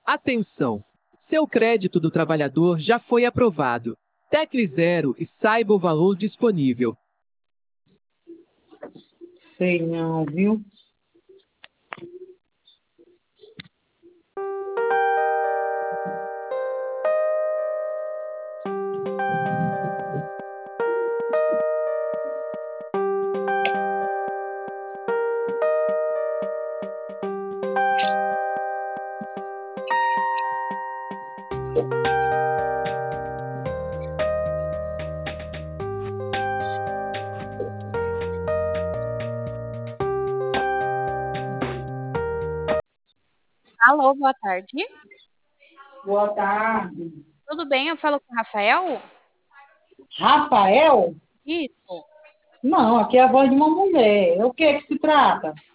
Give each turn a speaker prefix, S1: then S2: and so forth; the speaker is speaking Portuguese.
S1: Atenção! Seu crédito do trabalhador já foi aprovado. Tecle zero e saiba o valor disponível.
S2: Sei não, viu?
S3: Alô, boa tarde.
S2: Boa tarde.
S3: Tudo bem? Eu falo com o Rafael?
S2: Rafael?
S3: Isso.
S2: Não, aqui é a voz de uma mulher. O que é que se trata?